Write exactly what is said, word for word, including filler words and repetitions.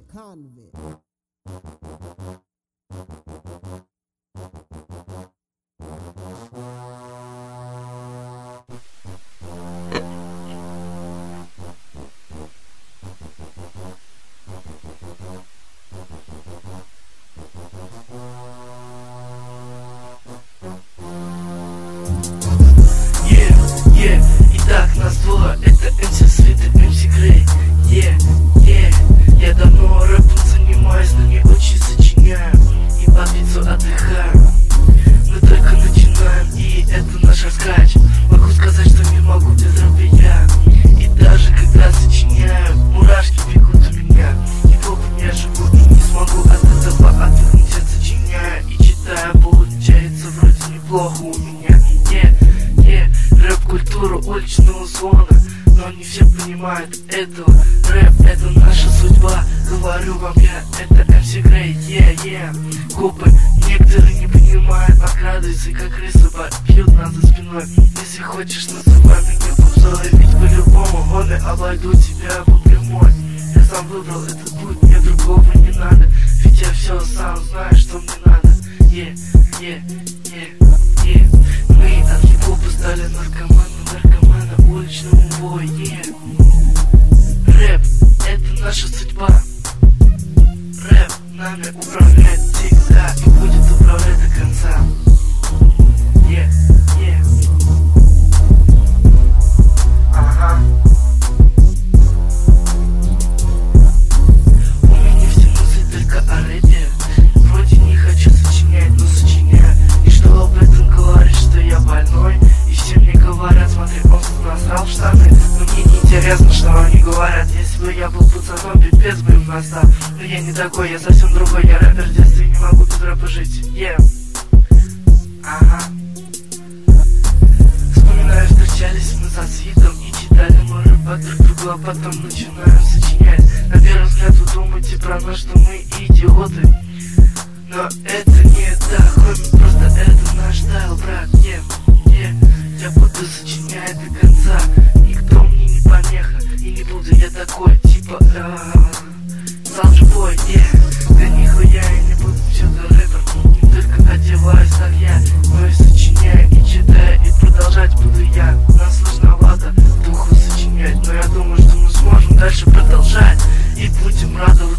convict. Yeah, yeah, итак нас двое, это эм си Sweet и эм си Grey. Yeah, yeah, я давно рэпом занимаюсь, но не очень сочиняю и под лицо отдыхаю. Мы только начинаем, и это наш раскач. Могу сказать, что не могу без рэпа я. И даже когда сочиняю, мурашки бегут у меня. Хип-хопом я живу и не смогу от этого отдохнуть. Я сочиняю и читаю, получается вроде неплохо у меня. Yeah, yeah, рэп-культура уличного звона, но не все понимают этого. Рэп — это наша судьба, говорю вам я, это эм си Grey. Yeah, yeah, копы некоторые не понимают, подкрадываются, как крысы бьют нас за спиной. Если хочешь, называй меня попсой, ведь по-любому гоны обойду тебя по прямой. Я сам выбрал этот путь, мне другого не надо, ведь я все сам знаю, что мне надо. Yeah, yeah, yeah, yeah. Мы от хип-хопа стали наркоманы, наркоманы уличного боя. Yeah. Рэп — это наша судьба. Рэп нами управляет всегда и будет управлять до конца. Yeah, yeah. Ага. У меня все мысли только о рэпе. Вроде не хочу сочинять, но сочиняю. И что об этом говорит, что я больной? И все мне говорят, смотри, он насрал в штаны. Но мне не интересно, что они говорят. Если бы я был пацаном, пипец бы им настал. Но я не такой, я совсем другой. Я рэпер в детстве, не могу без рэпа жить. Yeah. Ага. Вспоминаю, встречались мы со Свитом и читали мой рэп от друг другу, а потом начинаем сочинять. На первый взгляд вы думаете про нас, что мы идиоты, но это не так, хоми, просто это наш стайл, брат. Yeah, yeah. Я буду сочинять до конца, никто мне не помеха, и не буду я такой, типа Soulja Boy, yeah. Да нихуя я не буду что-то рэпер, не только одеваюсь так я, но и сочиняю, и читаю, и продолжать буду я. Нам сложновато духу сочинять, но я думаю, что мы сможем дальше продолжать, и будем радоваться